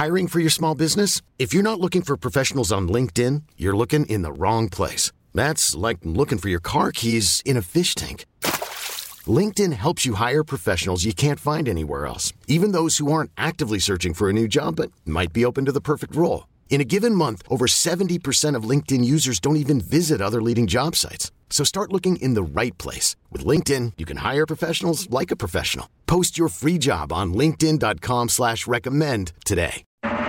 Hiring for your small business? If you're not looking for professionals on LinkedIn, you're looking in the wrong place. That's like looking for your car keys in a fish tank. LinkedIn helps you hire professionals you can't find anywhere else, even those who aren't actively searching for a new job but might be open to the perfect role. In a given month, over 70% of LinkedIn users don't even visit other leading job sites. So start looking in the right place. With LinkedIn, you can hire professionals like a professional. Post your free job on linkedin.com/recommend today.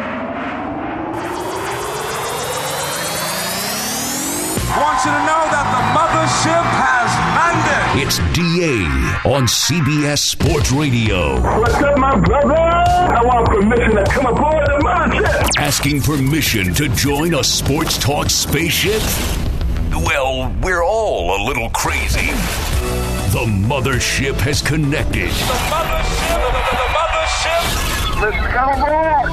I want you to know that the mothership has landed. It's DA on CBS Sports Radio. What's up, my brother? I want permission to come aboard the mothership. Asking permission to join a sports talk spaceship? Well, we're all a little crazy. The mothership has connected. The mothership. Let's come aboard.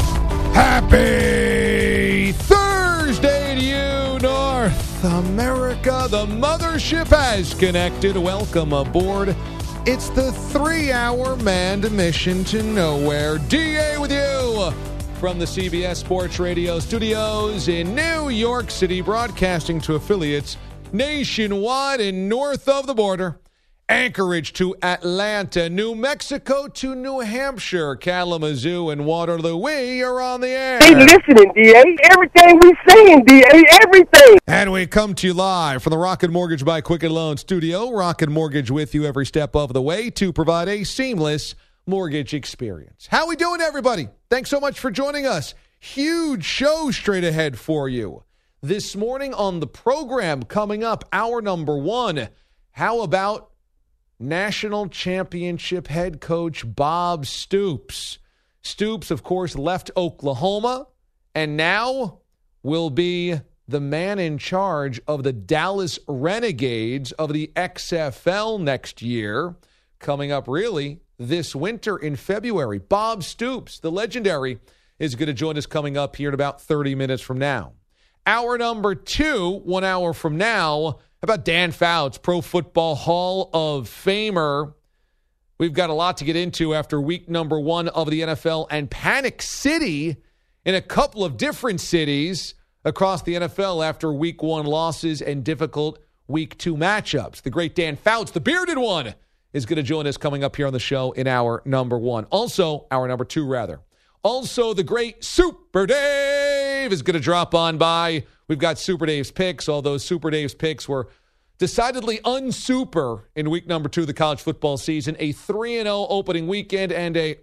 Happy Thursday to you, North America. The mothership has connected. Welcome aboard. It's the 3-hour manned mission to nowhere. DA with you from the CBS Sports Radio studios in New York City, broadcasting to affiliates nationwide and north of the border. Anchorage to Atlanta, New Mexico to New Hampshire, Kalamazoo and Waterloo. We are on the air. They listening, DA. Everything we saying, DA. Everything. And we come to you live from the Rocket Mortgage by Quicken Loan studio. Rocket Mortgage with you every step of the way to provide a seamless mortgage experience. How we doing, everybody? Thanks so much for joining us. Huge show straight ahead for you. This morning on the program, coming up, hour number 1. How about National Championship head coach Bob Stoops? Stoops, of course, left Oklahoma and now will be the man in charge of the Dallas Renegades of the XFL next year. Coming up really this winter in February. Bob Stoops, the legendary, is going to join us coming up here in about 30 minutes from now. Hour number 2, 1 hour from now. How about Dan Fouts, Pro Football Hall of Famer? We've got a lot to get into after week number 1 of the NFL and Panic City in a couple of different cities across the NFL after week 1 losses and difficult week 2 matchups. The great Dan Fouts, the bearded one, is going to join us coming up here on the show in hour number 1. Also, hour number 2, rather. Also, the great Super Dave is going to drop on by. We've got Super Dave's picks. All those Super Dave's picks were decidedly unsuper in week number 2 of the college football season. A 3-0 opening weekend and a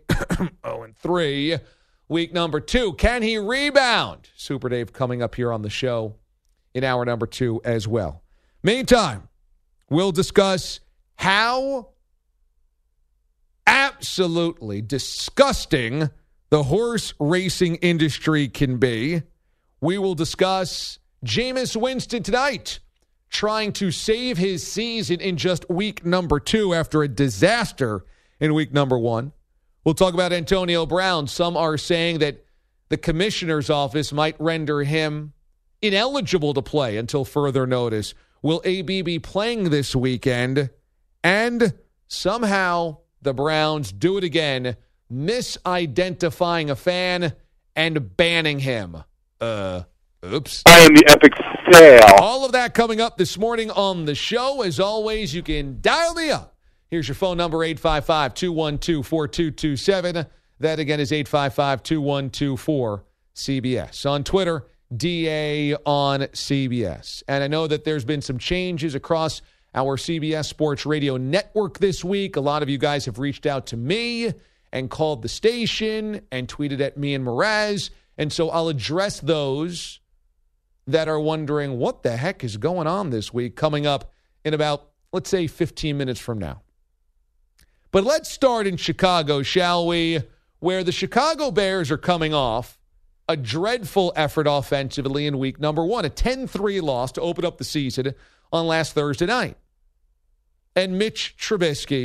0-3 week number 2. Can he rebound? Super Dave coming up here on the show in hour number 2 as well. Meantime, we'll discuss how absolutely disgusting the horse racing industry can be. We will discuss Jameis Winston tonight trying to save his season in just week number 2 after a disaster in week number 1. We'll talk about Antonio Brown. Some are saying that the commissioner's office might render him ineligible to play until further notice. Will AB be playing this weekend? And somehow the Browns do it again, misidentifying a fan and banning him. Oops. I am the epic fail. All of that coming up this morning on the show. As always, you can dial me up. Here's your phone number, 855-212-4227. That, again, is 855-212-4CBS. On Twitter, DA on CBS. And I know that there's been some changes across our CBS Sports Radio network this week. A lot of you guys have reached out to me and called the station and tweeted at me and Mraz. And so I'll address those that are wondering what the heck is going on this week coming up in about, let's say, 15 minutes from now. But let's start in Chicago, shall we, where the Chicago Bears are coming off a dreadful effort offensively in week number 1, a 10-3 loss to open up the season on last Thursday night. And Mitchell,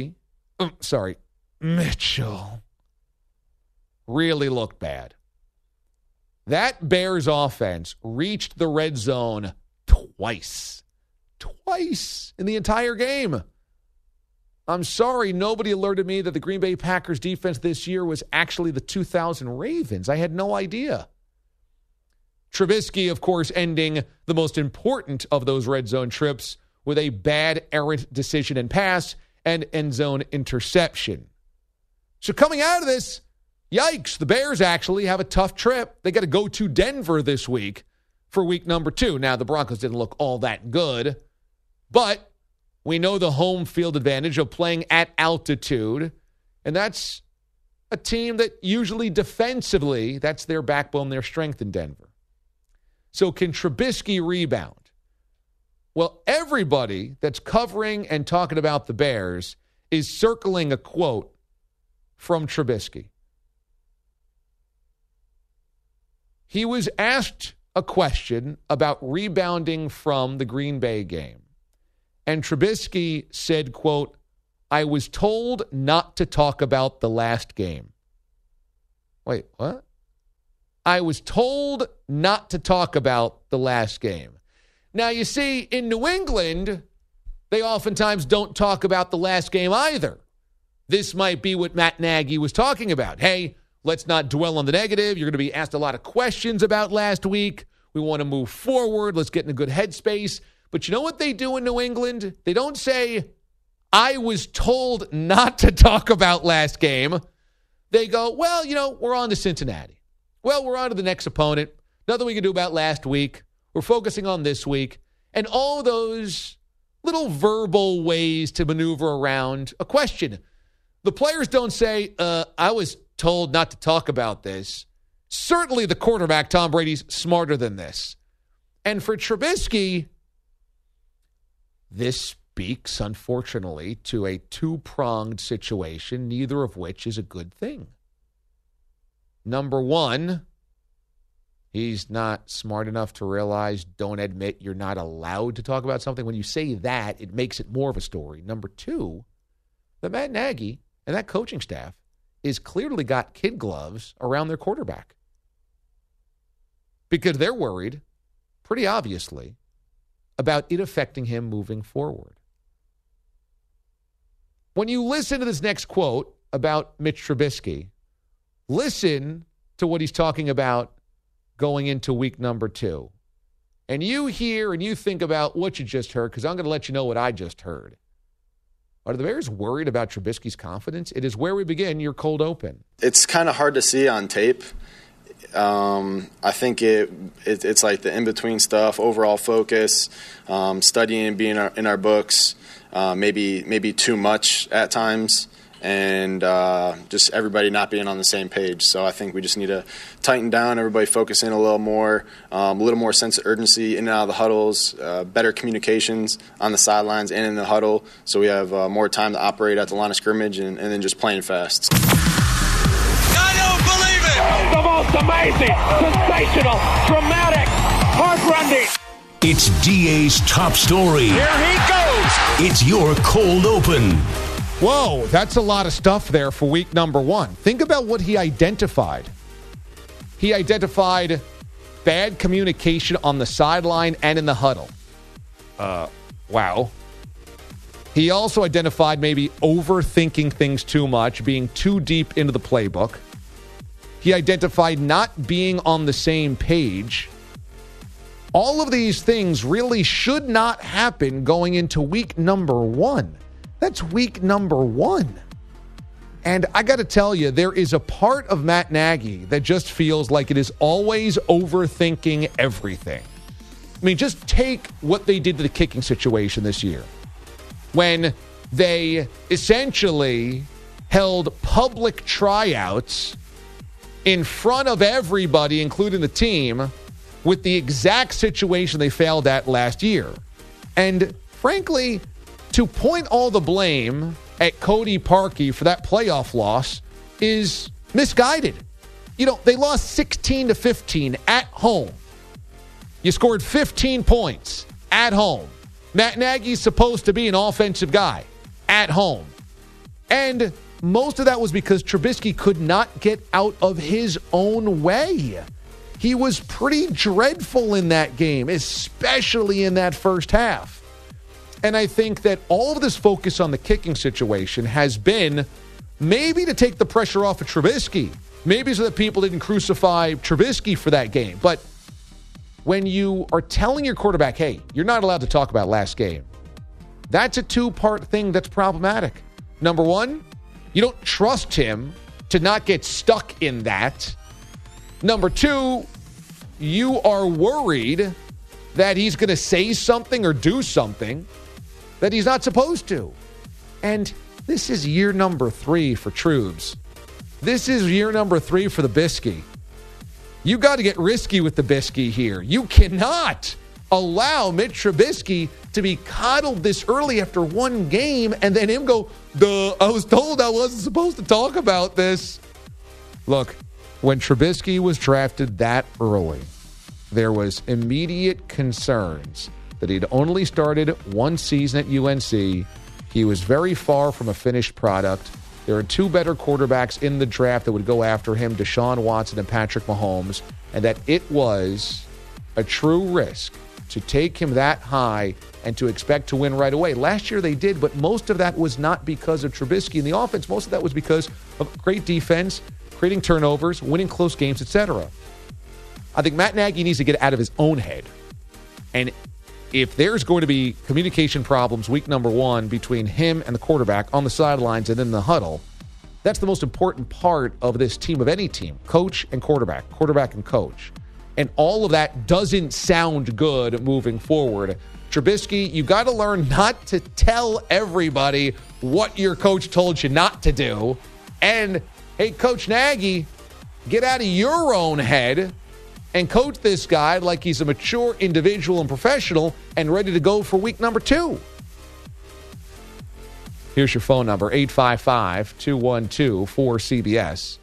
really looked bad. That Bears offense reached the red zone twice in the entire game. I'm sorry, nobody alerted me that the Green Bay Packers defense this year was actually the 2000 Ravens. I had no idea. Trubisky, of course, ending the most important of those red zone trips with a bad errant decision and pass and end zone interception. So coming out of this, yikes, the Bears actually have a tough trip. They got to go to Denver this week for week number 2. Now, the Broncos didn't look all that good, but we know the home field advantage of playing at altitude, and that's a team that usually defensively, that's their backbone, their strength in Denver. So can Trubisky rebound? Well, everybody that's covering and talking about the Bears is circling a quote from Trubisky. He was asked a question about rebounding from the Green Bay game. And Trubisky said, quote, "I was told not to talk about the last game." Wait, what? I was told not to talk about the last game. Now, you see, in New England, they oftentimes don't talk about the last game either. This might be what Matt Nagy was talking about. Hey, let's not dwell on the negative. You're going to be asked a lot of questions about last week. We want to move forward. Let's get in a good headspace. But you know what they do in New England? They don't say, "I was told not to talk about last game." They go, "Well, we're on to Cincinnati. Well, we're on to the next opponent. Nothing we can do about last week. We're focusing on this week." And all those little verbal ways to maneuver around a question. The players don't say, "I was told not to talk about this." Certainly the quarterback, Tom Brady's smarter than this. And for Trubisky, this speaks, unfortunately, to a two-pronged situation, neither of which is a good thing. Number one, he's not smart enough to realize, don't admit you're not allowed to talk about something. When you say that, it makes it more of a story. Number two, the Matt Nagy and that coaching staff is clearly got kid gloves around their quarterback. Because they're worried, pretty obviously, about it affecting him moving forward. When you listen to this next quote about Mitch Trubisky, listen to what he's talking about going into week number 2. And you hear and you think about what you just heard, because I'm going to let you know what I just heard. Are the Bears worried about Trubisky's confidence? It is where we begin your cold open. It's kind of hard to see on tape. I think it's like the in-between stuff, overall focus, studying, being in our books, maybe too much at times, and just everybody not being on the same page. So I think we just need to tighten down, everybody focus in a little more sense of urgency in and out of the huddles, better communications on the sidelines and in the huddle, so we have more time to operate at the line of scrimmage and then just playing fast. The most amazing, sensational, dramatic, heart-rending. It's DA's top story. Here he goes. It's your cold open. Whoa, that's a lot of stuff there for week number 1. Think about what he identified. He identified bad communication on the sideline and in the huddle. Wow. He also identified maybe overthinking things too much, being too deep into the playbook. He identified not being on the same page. All of these things really should not happen going into week number 1. That's week number 1. And I got to tell you, there is a part of Matt Nagy that just feels like it is always overthinking everything. I mean, just take what they did to the kicking situation this year, when they essentially held public tryouts in front of everybody, including the team, with the exact situation they failed at last year. And frankly, to point all the blame at Cody Parkey for that playoff loss is misguided. They lost 16-15 at home. You scored 15 points at home. Matt Nagy's supposed to be an offensive guy at home. And most of that was because Trubisky could not get out of his own way. He was pretty dreadful in that game, especially in that first half. And I think that all of this focus on the kicking situation has been maybe to take the pressure off of Trubisky. Maybe so that people didn't crucify Trubisky for that game. But when you are telling your quarterback, hey, you're not allowed to talk about last game, that's a two-part thing that's problematic. Number one, you don't trust him to not get stuck in that. Number two, you are worried that he's going to say something or do something that he's not supposed to. And this is year number 3 for Trubes. This is year number 3 for the Bisky. You got to get risky with the Bisky here. You cannot allow Mitch Trubisky to be coddled this early after one game and then him go, duh, I was told I wasn't supposed to talk about this. Look, when Trubisky was drafted that early, there was immediate concerns that he'd only started one season at UNC. He was very far from a finished product. There are 2 better quarterbacks in the draft that would go after him, Deshaun Watson and Patrick Mahomes, and that it was a true risk to take him that high and to expect to win right away. Last year they did, but most of that was not because of Trubisky in the offense. Most of that was because of great defense, creating turnovers, winning close games, etc. I think Matt Nagy needs to get out of his own head. And if there's going to be communication problems week number 1 between him and the quarterback on the sidelines and in the huddle, that's the most important part of this team, of any team, coach and quarterback and coach. And all of that doesn't sound good moving forward. Trubisky, you got to learn not to tell everybody what your coach told you not to do. And, hey, Coach Nagy, get out of your own head and coach this guy like he's a mature individual and professional and ready to go for week number 2. Here's your phone number, 855-212-4CBS.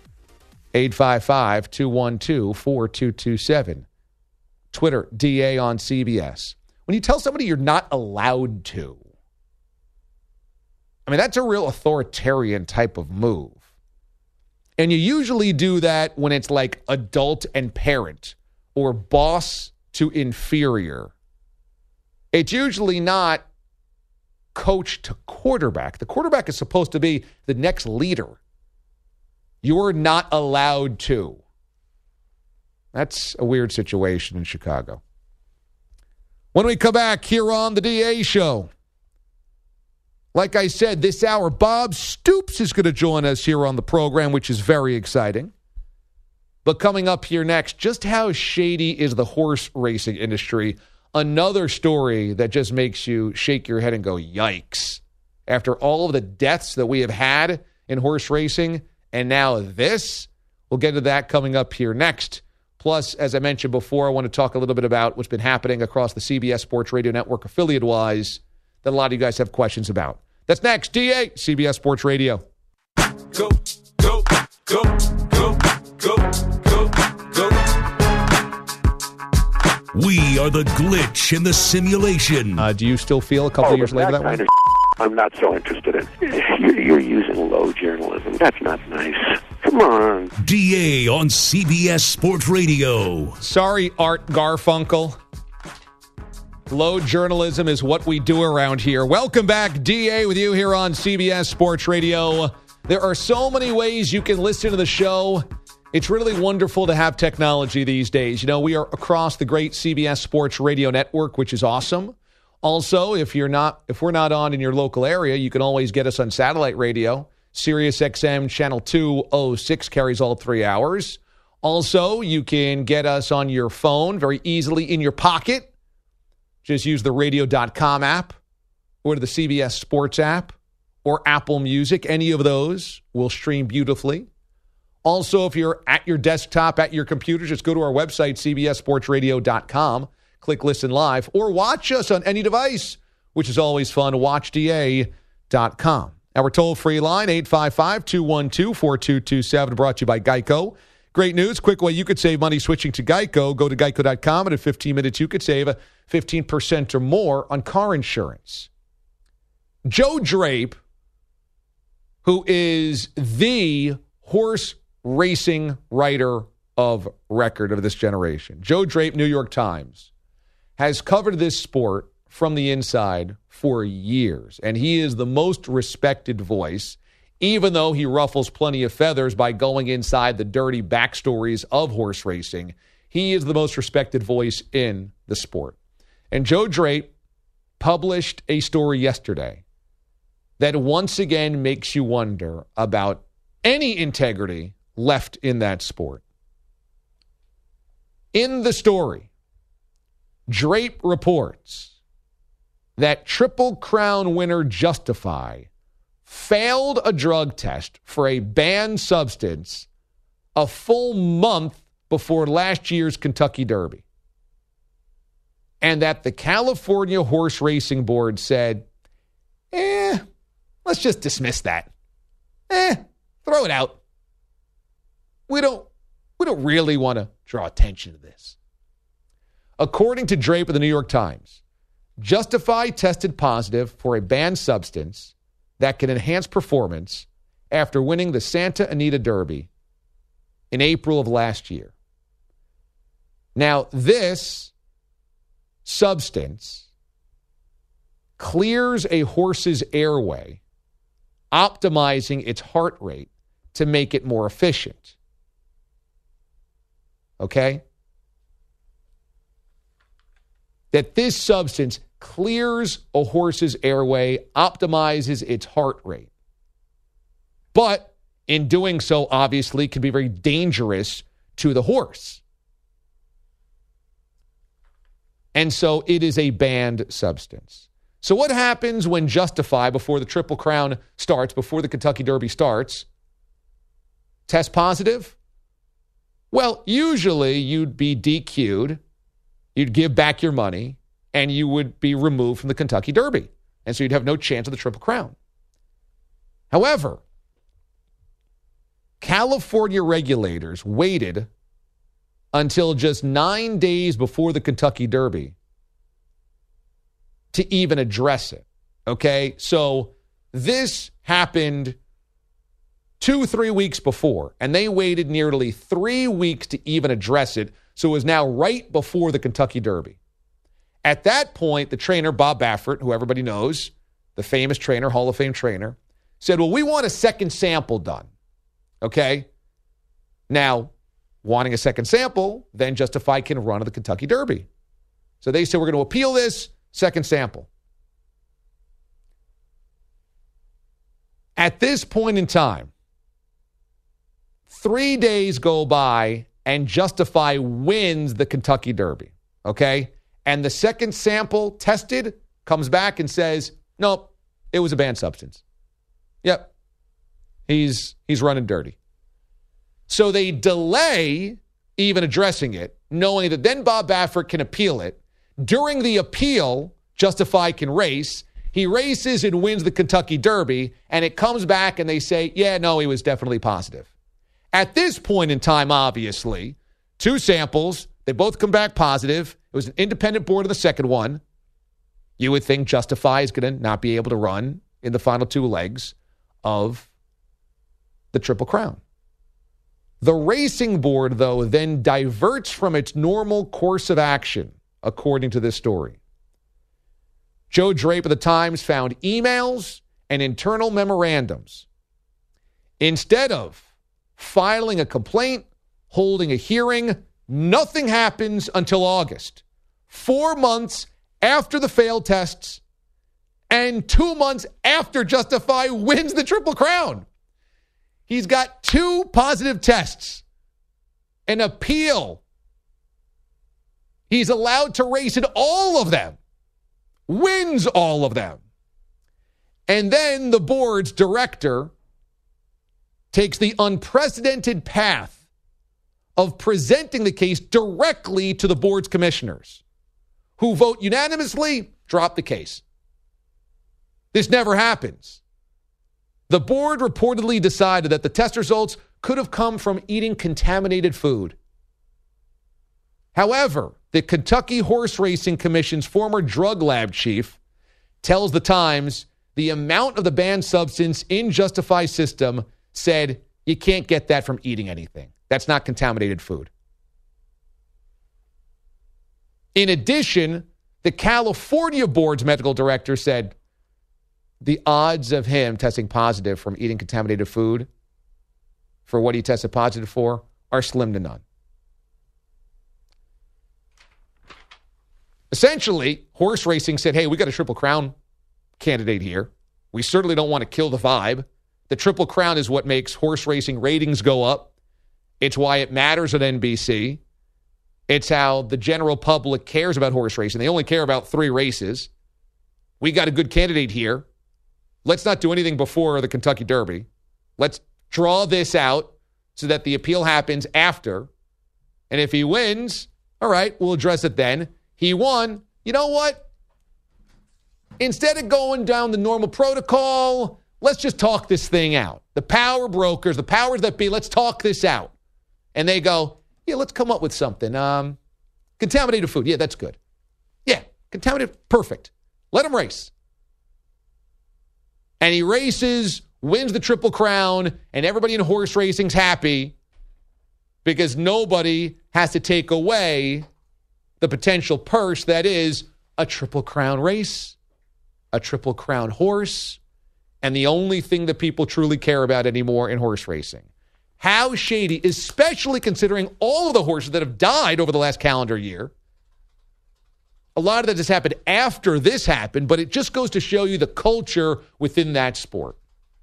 855-212-4227. Twitter, DA on CBS. When you tell somebody you're not allowed to, I mean, that's a real authoritarian type of move. And you usually do that when it's like adult and parent or boss to inferior. It's usually not coach to quarterback. The quarterback is supposed to be the next leader. You're not allowed to. That's a weird situation in Chicago. When we come back here on the DA Show, like I said, this hour, Bob Stoops is going to join us here on the program, which is very exciting. But coming up here next, just how shady is the horse racing industry? Another story that just makes you shake your head and go, yikes. After all of the deaths that we have had in horse racing, and now this, we'll get to that coming up here next. Plus, as I mentioned before, I want to talk a little bit about what's been happening across the CBS Sports Radio Network affiliate-wise that a lot of you guys have questions about. That's next. DA, CBS Sports Radio. Go, go, go, go, go, go, go. We are the glitch in the simulation. Do you still feel a couple of years later that way? I'm not so interested in. You're using low journalism. That's not nice. Come on. DA on CBS Sports Radio. Sorry, Art Garfunkel. Low journalism is what we do around here. Welcome back, DA, with you here on CBS Sports Radio. There are so many ways you can listen to the show. It's really wonderful to have technology these days. You know, we are across the great CBS Sports Radio Network, which is awesome. Also, if we're not on in your local area, you can always get us on satellite radio. Sirius XM Channel 206 carries all 3 hours. Also, you can get us on your phone very easily in your pocket. Just use the radio.com app or the CBS Sports app or Apple Music. Any of those will stream beautifully. Also, if you're at your desktop, at your computer, just go to our website, cbssportsradio.com. Click Listen Live, or watch us on any device, which is always fun, watchda.com. Our toll-free line, 855-212-4227, brought to you by Geico. Great news, quick way you could save money switching to Geico. Go to geico.com, and in 15 minutes you could save 15% or more on car insurance. Joe Drape, who is the horse racing writer of record of this generation. Joe Drape, New York Times, has covered this sport from the inside for years, and he is the most respected voice, even though he ruffles plenty of feathers by going inside the dirty backstories of horse racing. He is the most respected voice in the sport. And Joe Drape published a story yesterday that once again makes you wonder about any integrity left in that sport. In the story, Drape reports that Triple Crown winner Justify failed a drug test for a banned substance a full month before last year's Kentucky Derby. And that the California Horse Racing Board said, let's just dismiss that. Throw it out. We don't really want to draw attention to this. According to Drape of the New York Times, Justify tested positive for a banned substance that can enhance performance after winning the Santa Anita Derby in April of last year. Now, this substance clears a horse's airway, optimizing its heart rate to make it more efficient. Okay? That this substance clears a horse's airway, optimizes its heart rate. But in doing so, obviously, can be very dangerous to the horse. And so it is a banned substance. So what happens when Justify, before the Triple Crown starts, before the Kentucky Derby starts, test positive? Well, usually you'd be DQ'd, you'd give back your money, and you would be removed from the Kentucky Derby. And so you'd have no chance of the Triple Crown. However, California regulators waited until just 9 days before the Kentucky Derby to even address it. Okay? So this happened 2-3 weeks before, and they waited nearly 3 weeks to even address it. So it was now right before the Kentucky Derby. At that point, the trainer, Bob Baffert, who everybody knows, the famous trainer, Hall of Fame trainer, said, well, we want a second sample done. Okay? Now, wanting a second sample, then Justify can run to the Kentucky Derby. So they said, we're going to appeal this, second sample. At this point in time, 3 days go by and Justify wins the Kentucky Derby. Okay? And the second sample tested comes back and says, nope, it was a banned substance. Yep. He's running dirty. So they delay even addressing it, knowing that then Bob Baffert can appeal it. During the appeal, Justify can race. He races and wins the Kentucky Derby, and it comes back and they say, yeah, no, he was definitely positive. At this point in time, obviously, 2 samples, they both come back positive. It was an independent board of the second one. You would think Justify is going to not be able to run in the final 2 legs of the Triple Crown. The racing board, though, then diverts from its normal course of action, according to this story. Joe Drape of the Times found emails and internal memorandums. Instead of filing a complaint, holding a hearing, nothing happens until August. 4 months after the failed tests and 2 months after Justify wins the Triple Crown. He's got 2 positive tests, an appeal. He's allowed to race in all of them, wins all of them. And then the board's director takes the unprecedented path of presenting the case directly to the board's commissioners, who vote unanimously, drop the case. This never happens. The board reportedly decided that the test results could have come from eating contaminated food. However, the Kentucky Horse Racing Commission's former drug lab chief tells the Times the amount of the banned substance in Justify's system said you can't get that from eating anything. That's not contaminated food. In addition, The California board's medical director said the odds of him testing positive from eating contaminated food for what he tested positive for are slim to none. Essentially, horse racing said, hey, we got a Triple Crown candidate here. We certainly don't want to kill the vibe. The Triple Crown is what makes horse racing ratings go up. It's why it matters on NBC. It's how the general public cares about horse racing. They only care about 3 races. We got a good candidate here. Let's not do anything before the Kentucky Derby. Let's draw this out so that the appeal happens after. And if he wins, all right, we'll address it then. He won. You know what? Instead of going down the normal protocol, let's just talk this thing out. The power brokers, the powers that be, let's talk this out. And they go, yeah, let's come up with something. Contaminated food. Yeah, that's good. Yeah, contaminated. Perfect. Let him race. And he races, wins the Triple Crown, and everybody in horse racing's happy because nobody has to take away the potential purse that is a Triple Crown race, a Triple Crown horse, and the only thing that people truly care about anymore in horse racing. How shady, especially considering all of the horses that have died over the last calendar year. A lot of that has happened after this happened, but it just goes to show you the culture within that sport.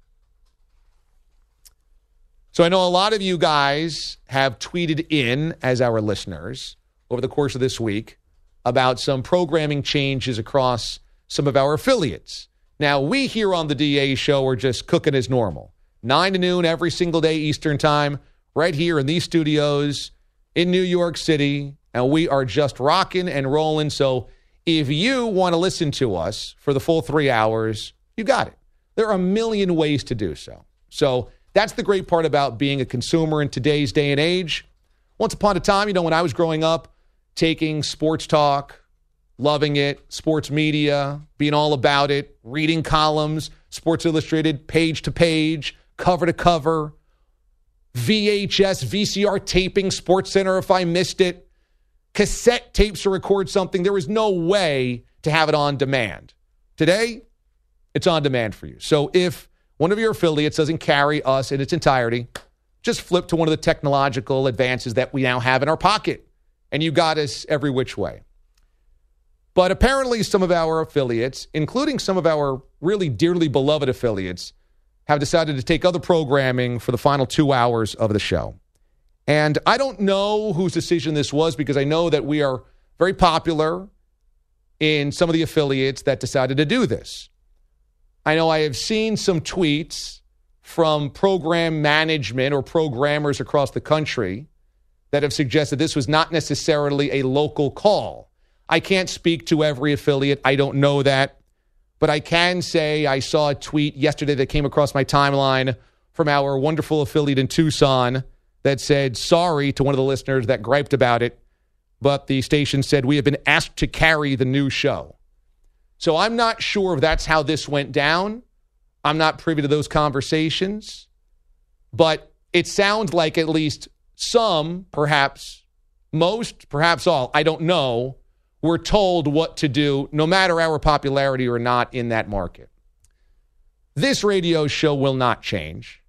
So I know a lot of you guys have tweeted in as our listeners over the course of this week about some programming changes across some of our affiliates. Now, we here on the DA show are just cooking as normal. 9 to noon every single day Eastern time, right here in these studios in New York City, and we are just rocking and rolling. So if you want to listen to us for the full 3 hours, you got it. There are a million ways to do so. So that's the great part about being a consumer in today's day and age. Once upon a time, when I was growing up, taking sports talk, loving it, sports media, being all about it, reading columns, Sports Illustrated, page to page, cover to cover, VHS, VCR taping, SportsCenter if I missed it, cassette tapes to record something. There was no way to have it on demand. Today, it's on demand for you. So if one of your affiliates doesn't carry us in its entirety, just flip to one of the technological advances that we now have in our pocket, and you got us every which way. But apparently some of our affiliates, including some of our really dearly beloved affiliates, have decided to take other programming for the final 2 hours of the show. And I don't know whose decision this was because I know that we are very popular in some of the affiliates that decided to do this. I know I have seen some tweets from program management or programmers across the country that have suggested this was not necessarily a local call. I can't speak to every affiliate. I don't know that. But I can say I saw a tweet yesterday that came across my timeline from our wonderful affiliate in Tucson that said, sorry to one of the listeners that griped about it, but the station said, we have been asked to carry the new show. So I'm not sure if that's how this went down. I'm not privy to those conversations. But it sounds like at least some, perhaps most, perhaps all, I don't know, were told what to do, no matter our popularity or not in that market. This radio show will not change.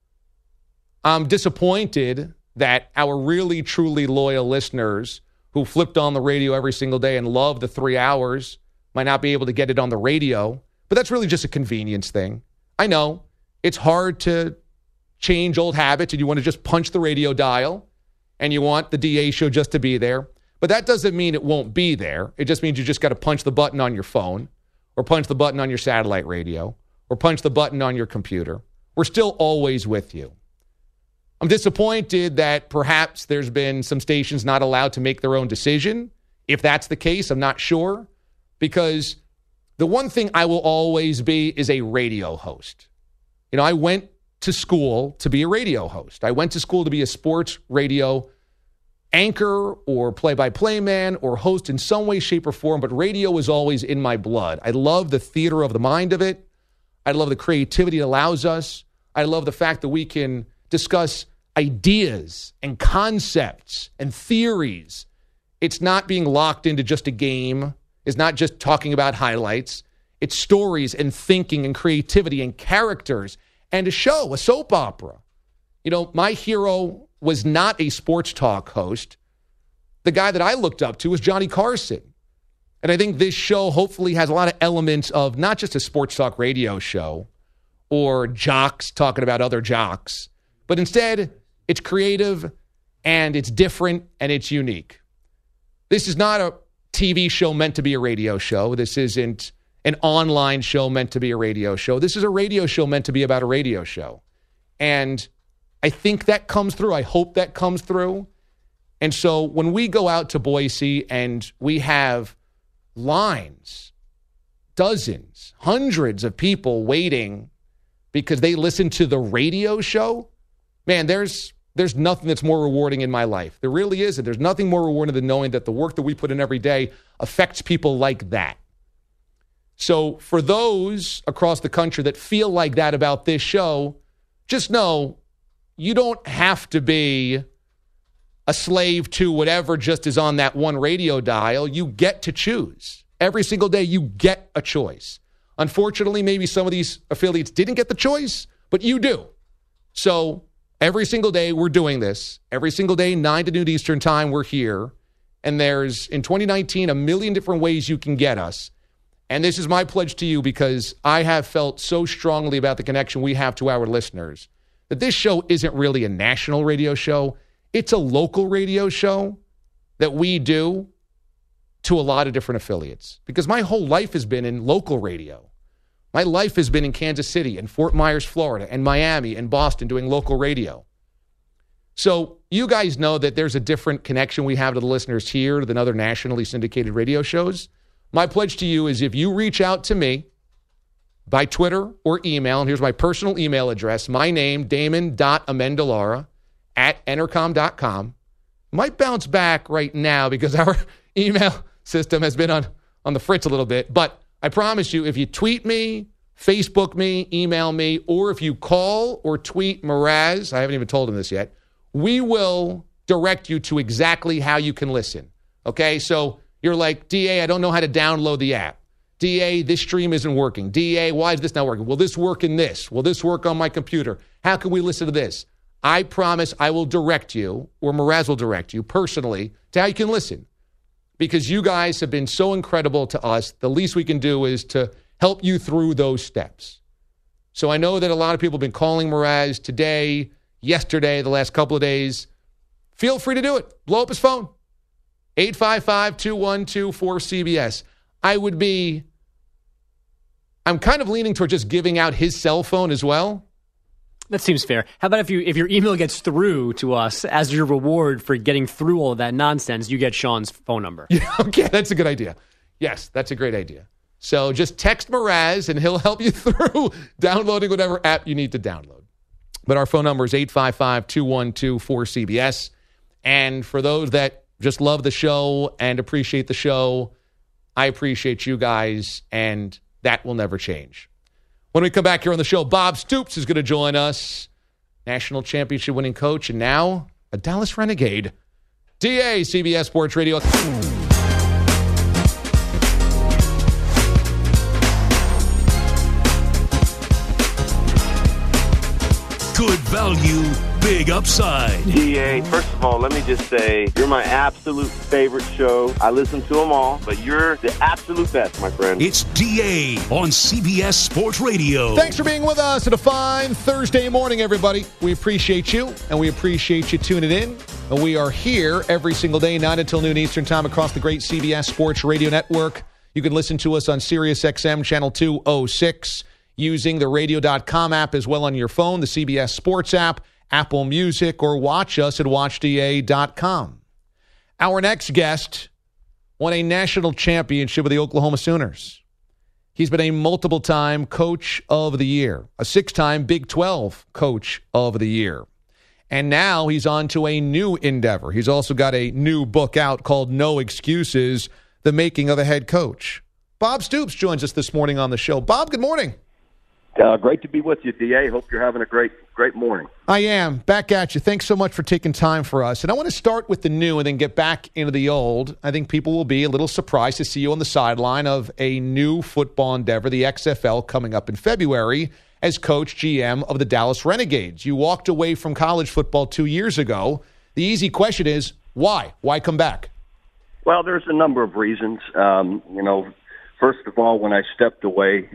I'm disappointed that our really, truly loyal listeners who flipped on the radio every single day and love the 3 hours might not be able to get it on the radio, but that's really just a convenience thing. I know it's hard to change old habits and you want to just punch the radio dial and you want the DA show just to be there. But that doesn't mean it won't be there. It just means you just got to punch the button on your phone or punch the button on your satellite radio or punch the button on your computer. We're still always with you. I'm disappointed that perhaps there's been some stations not allowed to make their own decision. If that's the case, I'm not sure. Because the one thing I will always be is a radio host. I went to school to be a radio host. I went to school to be a sports radio anchor or play-by-play man or host in some way, shape, or form, but radio was always in my blood. I love the theater of the mind of it. I love the creativity it allows us. I love the fact that we can discuss ideas and concepts and theories. It's not being locked into just a game. is not just talking about highlights. It's stories and thinking and creativity and characters and a show, a soap opera. You know, my hero was not a sports talk host. The guy that I looked up to was Johnny Carson. And I think this show hopefully has a lot of elements of not just a sports talk radio show or jocks talking about other jocks, but instead it's creative and it's different and it's unique. This is not a TV show meant to be a radio show. This isn't an online show meant to be a radio show. This is a radio show meant to be about a radio show. And I think that comes through. I hope that comes through. And so when we go out to Boise and we have lines, dozens, hundreds of people waiting because they listen to the radio show, man, there's nothing that's more rewarding in my life. There really isn't. There's nothing more rewarding than knowing that the work that we put in every day affects people like that. So for those across the country that feel like that about this show, just know you don't have to be a slave to whatever just is on that one radio dial. You get to choose. Every single day you get a choice. Unfortunately, maybe some of these affiliates didn't get the choice, but you do. So every single day we're doing this. Every single day, 9 to noon Eastern time, we're here. And there's, in 2019, a million different ways you can get us. And this is my pledge to you because I have felt so strongly about the connection we have to our listeners that this show isn't really a national radio show. It's a local radio show that we do to a lot of different affiliates because my whole life has been in local radio. My life has been in Kansas City and Fort Myers, Florida, and Miami and Boston doing local radio. So you guys know that there's a different connection we have to the listeners here than other nationally syndicated radio shows. My pledge to you is if you reach out to me by Twitter or email, and here's my personal email address, my name, Damon.Amendolara@entercom.com. Might bounce back right now because our email system has been on the fritz a little bit, but I promise you, if you tweet me, Facebook me, email me, or if you call or tweet Mraz, I haven't even told him this yet, we will direct you to exactly how you can listen. Okay, so you're like, DA, I don't know how to download the app. DA, this stream isn't working. DA, why is this not working? Will this work in this? Will this work on my computer? How can we listen to this? I promise I will direct you, or Mraz will direct you personally, to how you can listen. Because you guys have been so incredible to us, the least we can do is to help you through those steps. So I know that a lot of people have been calling Mraz today, yesterday, the last couple of days. Feel free to do it. Blow up his phone. 855-212-4CBS. I'm kind of leaning toward just giving out his cell phone as well. That seems fair. How about if your email gets through to us as your reward for getting through all of that nonsense, you get Sean's phone number? Yeah, okay, that's a good idea. Yes, that's a great idea. So just text Mraz and he'll help you through downloading whatever app you need to download. But our phone number is 855-212-4CBS. And for those that just love the show and appreciate the show, I appreciate you guys, and that will never change. When we come back here on the show, Bob Stoops is going to join us, national championship winning coach, and now a Dallas Renegade. DA, CBS Sports Radio. Good value, big upside. DA, first of all, let me just say, you're my absolute favorite show. I listen to them all, but you're the absolute best, my friend. It's DA on CBS Sports Radio. Thanks for being with us at a fine Thursday morning, everybody. We appreciate you, and we appreciate you tuning in. And we are here every single day, 9 until noon Eastern time, across the great CBS Sports Radio Network. You can listen to us on SiriusXM Channel 206, using the radio.com app as well on your phone, the CBS Sports app, Apple Music, or watch us at watchda.com. Our next guest won a national championship with the Oklahoma Sooners. He's been a multiple-time Coach of the Year, a 6-time Big 12 Coach of the Year. And now he's on to a new endeavor. He's also got a new book out called No Excuses, The Making of a Head Coach. Bob Stoops joins us this morning on the show. Bob, good morning. Great to be with you, DA. Hope you're having a great morning. I am. Back at you. Thanks so much for taking time for us. And I want to start with the new and then get back into the old. I think people will be a little surprised to see you on the sideline of a new football endeavor, the XFL, coming up in February as coach GM of the Dallas Renegades. You walked away from college football 2 years ago. The easy question is, why? Why come back? Well, there's a number of reasons. First of all, when I stepped away,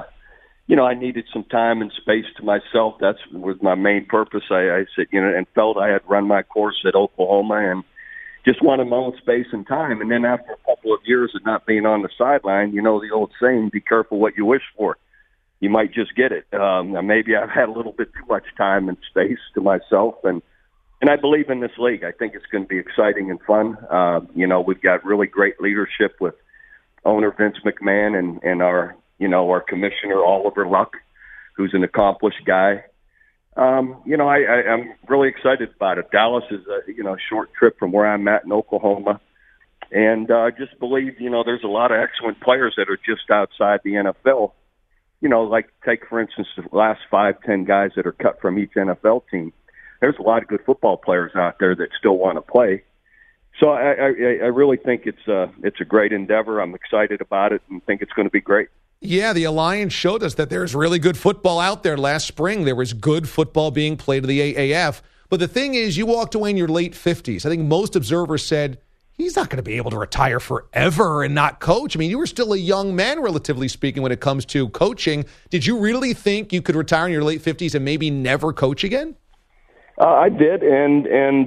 I needed some time and space to myself. That was my main purpose. I said, and felt I had run my course at Oklahoma and just wanted my own space and time. And then after a couple of years of not being on the sideline, the old saying, be careful what you wish for. You might just get it. Maybe I've had a little bit too much time and space to myself. And I believe in this league. I think it's going to be exciting and fun. We've got really great leadership with owner Vince McMahon and our commissioner, Oliver Luck, who's an accomplished guy. I'm really excited about it. Dallas is a short trip from where I'm at in Oklahoma. And I just believe, there's a lot of excellent players that are just outside the NFL. Like take, for instance, the last 5-10 guys that are cut from each NFL team. There's a lot of good football players out there that still want to play. So I really think it's a great endeavor. I'm excited about it and think it's going to be great. Yeah, the Alliance showed us that there's really good football out there. Last spring, there was good football being played in the AAF. But the thing is, you walked away in your late 50s. I think most observers said, he's not going to be able to retire forever and not coach. I mean, you were still a young man, relatively speaking, when it comes to coaching. Did you really think you could retire in your late 50s and maybe never coach again? I did, and at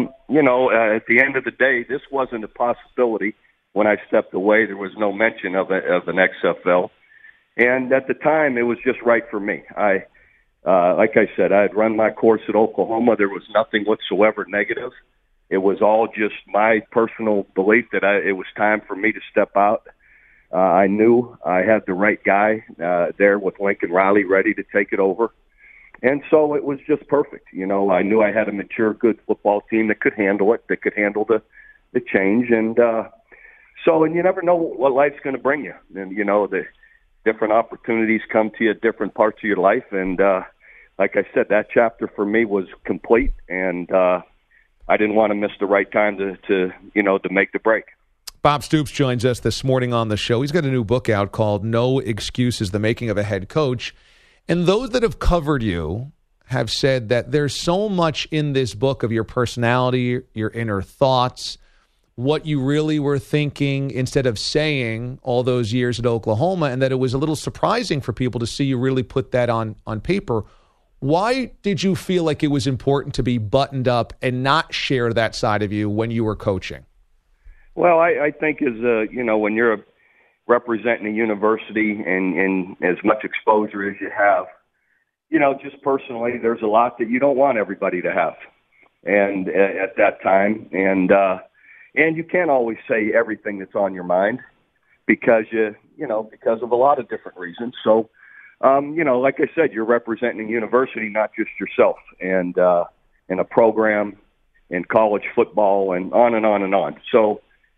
the end of the day, this wasn't a possibility. When I stepped away, there was no mention of an XFL. And at the time, it was just right for me. Like I said, I had run my course at Oklahoma. There was nothing whatsoever negative. It was all just my personal belief that it was time for me to step out. I knew I had the right guy there with Lincoln Riley ready to take it over. And so it was just perfect. I knew I had a mature, good football team that could handle it, that could handle the change. And you never know what life's going to bring you. And, the different opportunities come to you at different parts of your life. And like I said, that chapter for me was complete. And I didn't want to miss the right time to make the break. Bob Stoops joins us this morning on the show. He's got a new book out called No Excuses, The Making of a Head Coach. And those that have covered you have said that there's so much in this book of your personality, your inner thoughts, what you really were thinking instead of saying all those years at Oklahoma, and that it was a little surprising for people to see you really put that on paper. Why did you feel like it was important to be buttoned up and not share that side of you when you were coaching? Well, I think when you're representing a university and as much exposure as you have, just personally, there's a lot that you don't want everybody to have. And at that time, and you can't always say everything that's on your mind because because of a lot of different reasons. So, like I said, you're representing a university, not just yourself, and a program and college football and on and on and on. So,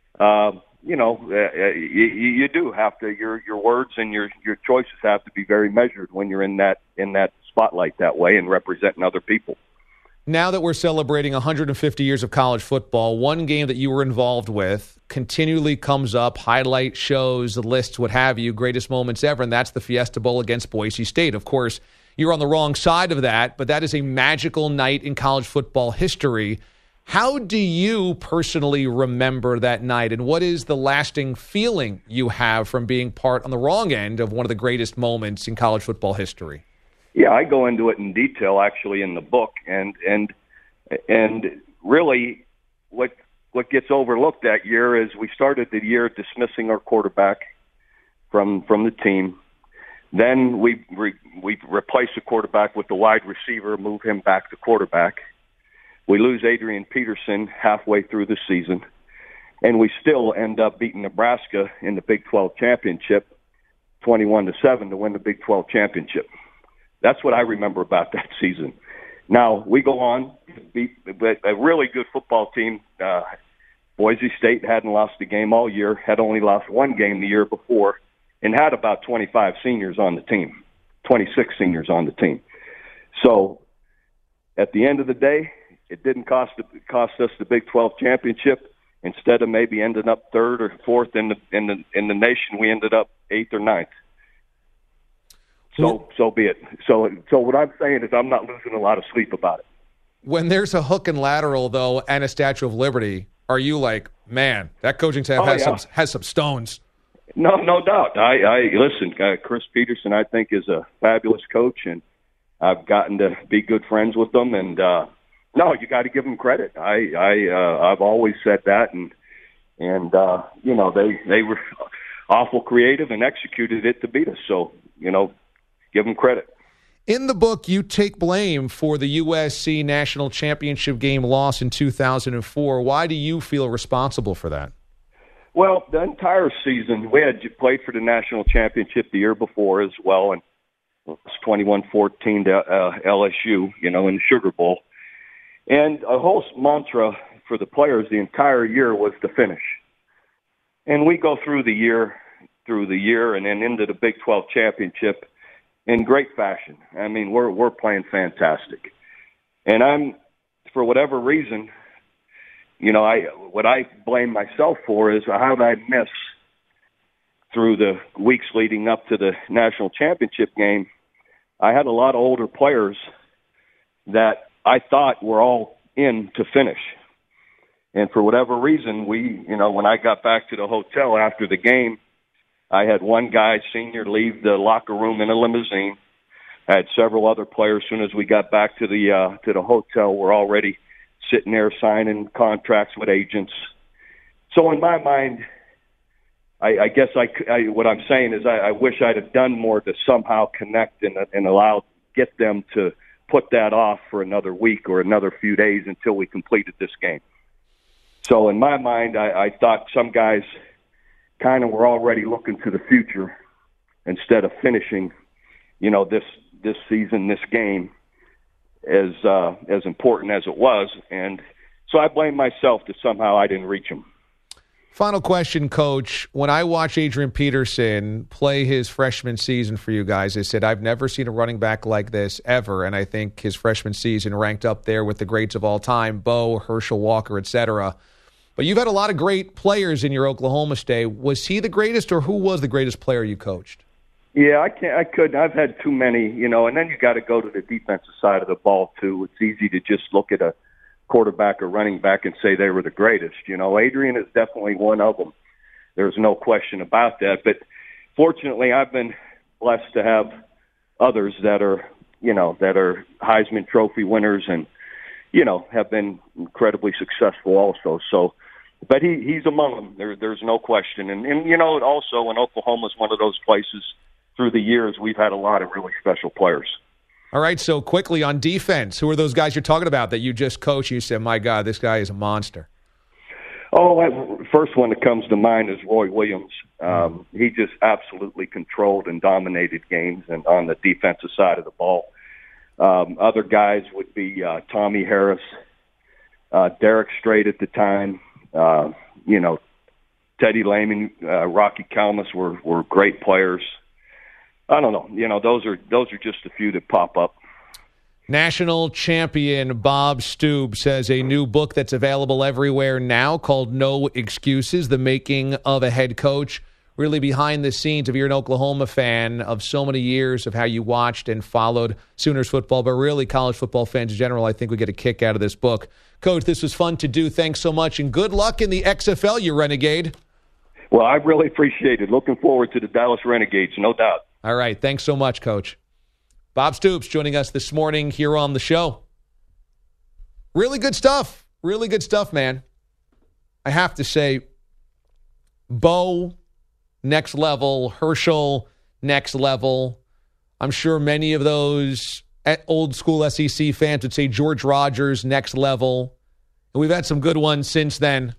you do have to, your words and your choices have to be very measured when you're in that spotlight that way and representing other people. Now that we're celebrating 150 years of college football, one game that you were involved with continually comes up, highlight shows, lists, what have you, greatest moments ever, and that's the Fiesta Bowl against Boise State. Of course, you're on the wrong side of that, but that is a magical night in college football history. How do you personally remember that night, and what is the lasting feeling you have from being part on the wrong end of one of the greatest moments in college football history? Yeah, I go into it in detail actually in the book, and really what gets overlooked that year is we started the year dismissing our quarterback from the team. Then we replace the quarterback with the wide receiver, move him back to quarterback. We lose Adrian Peterson halfway through the season, and we still end up beating Nebraska in the Big 12 championship 21-7 to win the Big 12 championship. That's what I remember about that season. Now, we go on to beat a really good football team. Boise State hadn't lost a game all year, had only lost one game the year before, and had about 25 seniors on the team. 26 seniors on the team. So at the end of the day, it didn't cost us the Big 12 championship. Instead of maybe ending up third or fourth in the nation, we ended up eighth or ninth. So be it. So what I'm saying is I'm not losing a lot of sleep about it. When there's a hook and lateral, though, and a Statue of Liberty, are you like, man, that coaching staff has some stones? No doubt. I listen. Chris Peterson, I think, is a fabulous coach, and I've gotten to be good friends with them. And no, you got to give them credit. I've always said that, and you know, they were awful creative and executed it to beat us. So, you know, give them credit. In the book, you take blame for the USC national championship game loss in 2004. Why do you feel responsible for that? Well, the entire season, we had played for the national championship the year before as well, and it was 21-14 to LSU, you know, in the Sugar Bowl. And a whole mantra for the players the entire year was to finish. And we go through the year, and then into the Big 12 championship in great fashion. I mean, we're playing fantastic. And for whatever reason, you know, what I blame myself for is how did I miss through the weeks leading up to the national championship game. I had a lot of older players that I thought were all in to finish. And for whatever reason, when I got back to the hotel after the game, I had one guy, senior, leave the locker room in a limousine. I had several other players. As soon as we got back to the hotel, were already sitting there signing contracts with agents. So in my mind, I guess what I'm saying is I wish I'd have done more to somehow connect and get them to put that off for another week or another few days until we completed this game. So in my mind, I thought some guys kind of were already looking to the future instead of finishing, you know, this season, this game, as important as it was. And so I blame myself that somehow I didn't reach them. Final question, Coach. When I watch Adrian Peterson play his freshman season for you guys, I said, I've never seen a running back like this ever. And I think his freshman season ranked up there with the greats of all time, Bo, Herschel Walker, etc. But you've had a lot of great players in your Oklahoma stay. Was he the greatest, or who was the greatest player you coached? Yeah, I couldn't. I've had too many, you know, and then you got to go to the defensive side of the ball, too. It's easy to just look at a quarterback or running back and say they were the greatest. You know, Adrian is definitely one of them. There's no question about that. But fortunately, I've been blessed to have others that are Heisman Trophy winners and, you know, have been incredibly successful also. So, but he's among them. There's no question. And you know, also, when Oklahoma's one of those places, through the years, we've had a lot of really special players. All right, so quickly on defense, who are those guys you're talking about that you just coached? You said, my God, this guy is a monster. Oh, first one that comes to mind is Roy Williams. He just absolutely controlled and dominated games and on the defensive side of the ball. Other guys would be Tommy Harris, Derek Strait at the time, you know, Teddy Lehman, Rocky Kalmus were great players. I don't know. You know, those are just a few that pop up. National champion Bob Stoops has a new book that's available everywhere now called No Excuses, The Making of a Head Coach. Really behind the scenes, if you're an Oklahoma fan, of so many years of how you watched and followed Sooners football, but really college football fans in general, I think we get a kick out of this book. Coach, this was fun to do. Thanks so much, and good luck in the XFL, you Renegade. Well, I really appreciate it. Looking forward to the Dallas Renegades, no doubt. All right. Thanks so much, Coach. Bob Stoops joining us this morning here on the show. Really good stuff. Really good stuff, man. I have to say, Bo, next level. Herschel, next level. I'm sure many of those old school SEC fans would say George Rogers, next level. And we've had some good ones since then.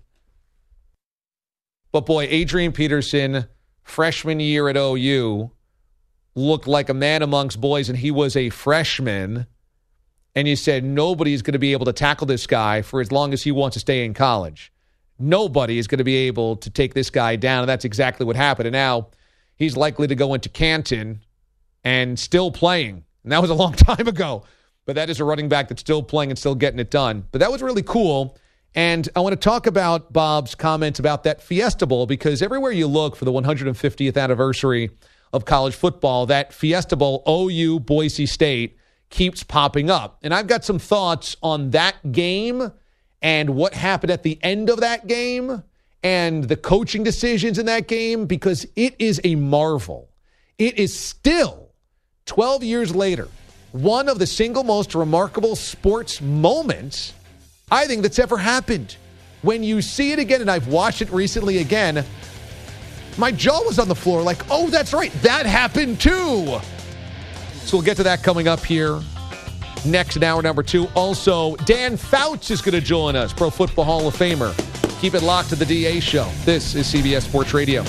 But boy, Adrian Peterson, freshman year at OU, looked like a man amongst boys, and he was a freshman. And you said nobody's going to be able to tackle this guy for as long as he wants to stay in college. Nobody is going to be able to take this guy down, and that's exactly what happened. And now he's likely to go into Canton and still playing. And that was a long time ago. But that is a running back that's still playing and still getting it done. But that was really cool. And I want to talk about Bob's comment about that Fiesta Bowl, because everywhere you look for the 150th anniversary of college football, that Fiesta Bowl, OU Boise State, keeps popping up. And I've got some thoughts on that game and what happened at the end of that game and the coaching decisions in that game, because it is a marvel. It is still, 12 years later, one of the single most remarkable sports moments I think that's ever happened. When you see it again, and I've watched it recently again, my jaw was on the floor like, oh, that's right, that happened too. So we'll get to that coming up here next in hour number 2. Also, Dan Fouts is going to join us, Pro Football Hall of Famer. Keep it locked to the DA Show. This is CBS Sports Radio.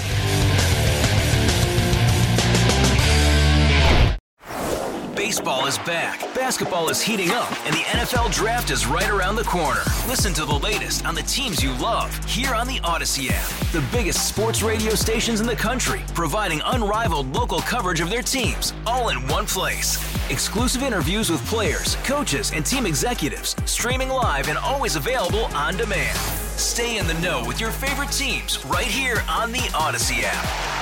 Baseball is back, basketball is heating up, and the NFL Draft is right around the corner. Listen to the latest on the teams you love here on the Odyssey app. The biggest sports radio stations in the country, providing unrivaled local coverage of their teams, all in one place. Exclusive interviews with players, coaches, and team executives, streaming live and always available on demand. Stay in the know with your favorite teams right here on the Odyssey app.